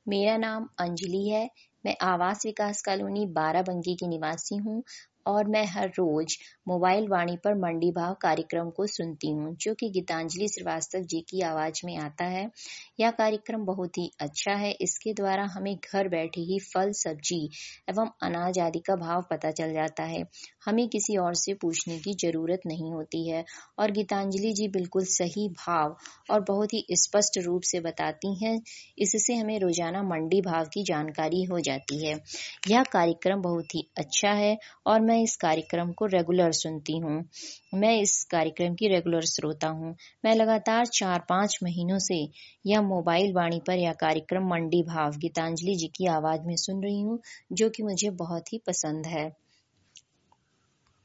मेरा नाम अंजलि है। मैं आवास विकास कॉलोनी बाराबंकी की निवासी हूँ और मैं हर रोज मोबाइल वाणी पर मंडी भाव कार्यक्रम को सुनती हूँ, जो कि गीतांजलि श्रीवास्तव जी की आवाज में आता है। यह कार्यक्रम बहुत ही अच्छा है। इसके द्वारा हमें घर बैठे ही फल, सब्जी एवं अनाज आदि का भाव पता चल जाता है। हमें किसी और से पूछने की जरूरत नहीं होती है और गीतांजलि जी बिल्कुल सही भाव और बहुत ही स्पष्ट रूप से बताती हैं। इससे हमें रोजाना मंडी भाव की जानकारी हो जाती है। यह कार्यक्रम बहुत ही अच्छा है और मैं इस कार्यक्रम को रेगुलर सुनती हूँ। मैं इस कार्यक्रम की रेगुलर श्रोता हूँ। मैं लगातार 4-5 महीनों से यह मोबाइल वाणी पर यह कार्यक्रम मंडी भाव गीतांजलि जी की आवाज में सुन रही हूँ, जो कि मुझे बहुत ही पसंद है।